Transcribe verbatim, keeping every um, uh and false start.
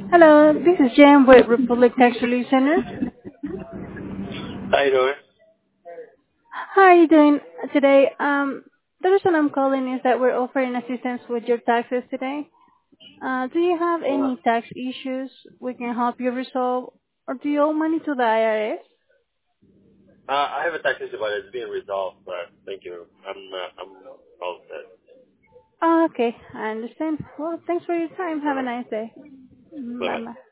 Hello, this is Jen with Republic Tax Relief Center. How you doing? How are you doing today? Um, the reason I'm calling is that we're offering assistance with your taxes today. Uh, do you have Uh, any tax issues we can help you resolve, or do you owe money to the I R S? uh, I have a tax issue, but it's being resolved. But thank you. I'm uh, I'm all set. Oh, okay, I understand. Well, thanks for your time. Have a Uh, nice day. Bye but bye.